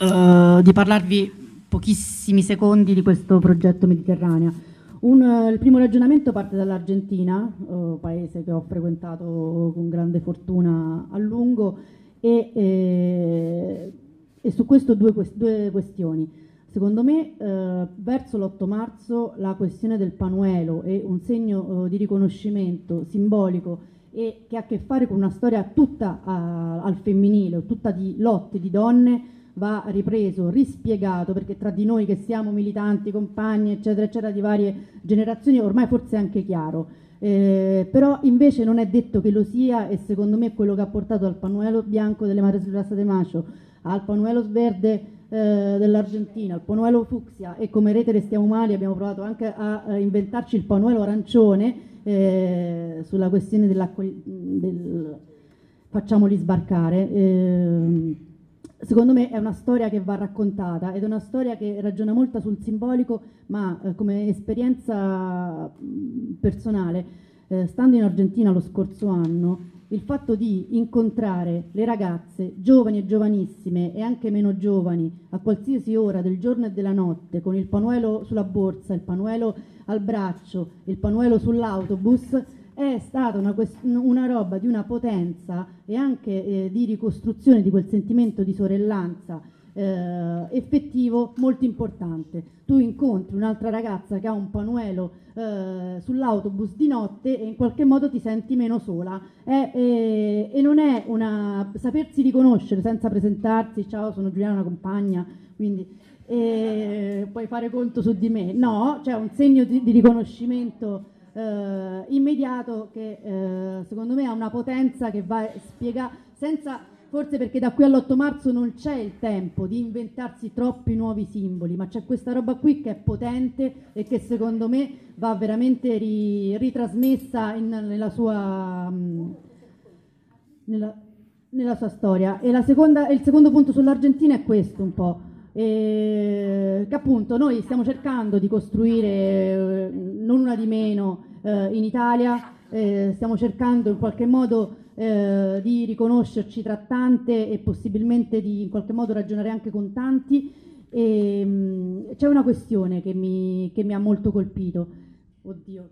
di parlarvi pochissimi secondi di questo progetto Mediterranea. Il primo ragionamento parte dall'Argentina, paese che ho frequentato con grande fortuna a lungo, e su questo due questioni. Secondo me, verso l'8 marzo la questione del panuelo è un segno di riconoscimento simbolico e che ha a che fare con una storia tutta al femminile, tutta di lotte di donne, va ripreso, rispiegato, perché tra di noi che siamo militanti, compagni, eccetera, eccetera, di varie generazioni, ormai forse è anche chiaro. Però invece non è detto che lo sia, e secondo me quello che ha portato al panuelo bianco delle Madres Plaza de Mayo, al panuelo verde dell'Argentina, al panuelo fucsia, e come Rete Restiamo Mali abbiamo provato anche a inventarci il panuelo arancione sulla questione del facciamoli sbarcare. Secondo me è una storia che va raccontata ed è una storia che ragiona molto sul simbolico, ma come esperienza personale, stando in Argentina lo scorso anno, il fatto di incontrare le ragazze giovani e giovanissime e anche meno giovani a qualsiasi ora del giorno e della notte con il panuelo sulla borsa, il panuelo al braccio, il panuelo sull'autobus, è stata una roba di una potenza e anche di ricostruzione di quel sentimento di sorellanza effettivo molto importante. Tu incontri un'altra ragazza che ha un panuelo sull'autobus di notte e in qualche modo ti senti meno sola, e non è una sapersi riconoscere senza presentarsi, ciao sono Giuliana, una compagna, quindi puoi fare conto su di me, no, c'è un segno di riconoscimento immediato che secondo me ha una potenza che va spiegata, senza, forse perché da qui all'8 marzo non c'è il tempo di inventarsi troppi nuovi simboli, ma c'è questa roba qui che è potente e che secondo me va veramente ritrasmessa nella sua storia. E il secondo punto sull'Argentina è questo un po'. Che appunto noi stiamo cercando di costruire non una di meno in Italia, stiamo cercando in qualche modo di riconoscerci tra tante e possibilmente di in qualche modo ragionare anche con tanti, e c'è una questione che mi ha molto colpito. Oddio,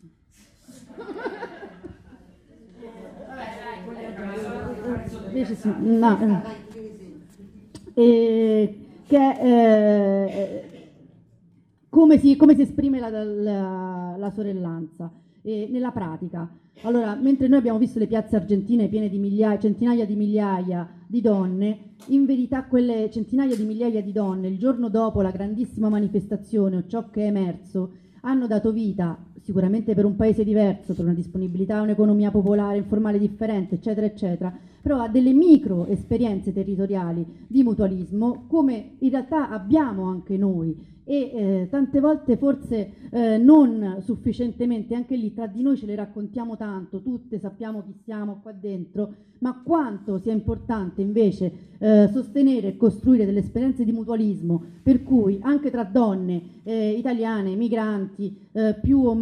come si esprime la sorellanza nella pratica. Allora, mentre noi abbiamo visto le piazze argentine piene di centinaia di migliaia di donne, in verità quelle centinaia di migliaia di donne, il giorno dopo la grandissima manifestazione o ciò che è emerso, hanno dato vita, sicuramente per un paese diverso, per una disponibilità a un'economia popolare, informale differente, eccetera, eccetera, però a delle micro esperienze territoriali di mutualismo, come in realtà abbiamo anche noi, e tante volte forse non sufficientemente, anche lì tra di noi ce le raccontiamo tanto, tutte sappiamo chi siamo qua dentro, ma quanto sia importante invece sostenere e costruire delle esperienze di mutualismo per cui anche tra donne italiane, migranti, più o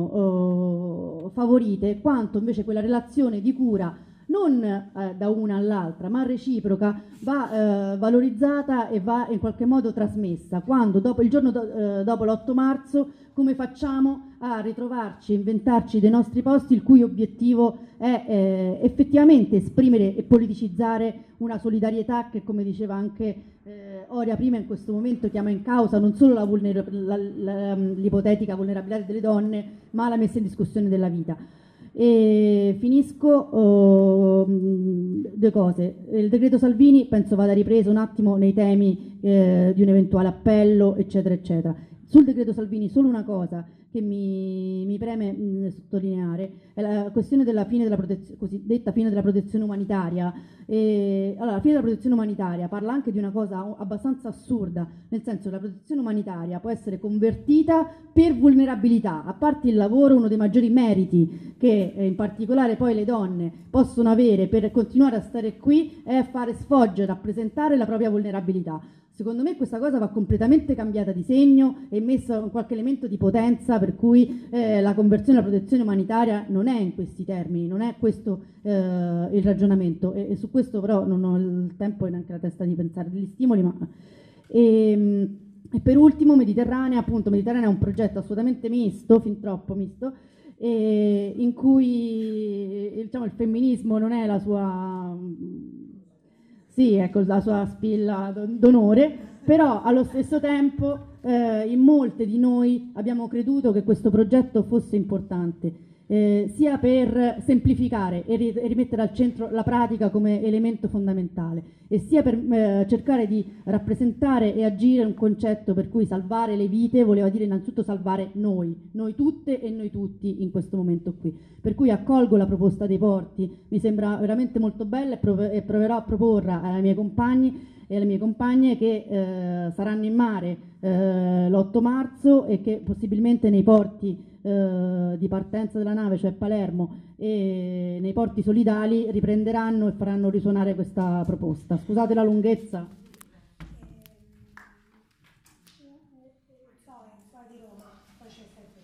meno favorite, quanto invece quella relazione di cura non da una all'altra, ma reciproca, va valorizzata e va in qualche modo trasmessa. Quando il giorno dopo l'8 marzo, come facciamo a ritrovarci, inventarci dei nostri posti, il cui obiettivo è effettivamente esprimere e politicizzare una solidarietà che, come diceva anche Oria prima, in questo momento chiama in causa non solo l'ipotetica vulnerabilità delle donne, ma la messa in discussione della vita. E finisco due cose. Il decreto Salvini penso vada ripreso un attimo nei temi di un eventuale appello, eccetera eccetera. Sul decreto Salvini solo una cosa che mi preme sottolineare è la questione della cosiddetta fine della protezione umanitaria. Allora, la fine della protezione umanitaria parla anche di una cosa abbastanza assurda, nel senso che la protezione umanitaria può essere convertita per vulnerabilità, a parte il lavoro, uno dei maggiori meriti che in particolare poi le donne possono avere per continuare a stare qui è fare sfoggio e rappresentare la propria vulnerabilità. Secondo me questa cosa va completamente cambiata di segno e messa qualche elemento di potenza per cui la conversione alla protezione umanitaria non è in questi termini, non è questo il ragionamento, e su questo però non ho il tempo e neanche la testa di pensare degli stimoli. E per ultimo Mediterranea, appunto. Mediterranea è un progetto assolutamente misto, fin troppo misto, in cui diciamo, il femminismo non è la sua, sì, ecco, la sua spilla d'onore, però allo stesso tempo in molte di noi abbiamo creduto che questo progetto fosse importante, sia per semplificare e rimettere al centro la pratica come elemento fondamentale, e sia per cercare di rappresentare e agire un concetto per cui salvare le vite voleva dire innanzitutto salvare noi tutte e noi tutti in questo momento qui. Per cui accolgo la proposta dei porti, mi sembra veramente molto bella, e proverò a proporla ai miei compagni e alle mie compagne che saranno in mare l'8 marzo e che possibilmente nei porti di partenza della nave, cioè Palermo, e nei porti solidali riprenderanno e faranno risuonare questa proposta. Scusate la lunghezza. Di Roma, poi c'è sempre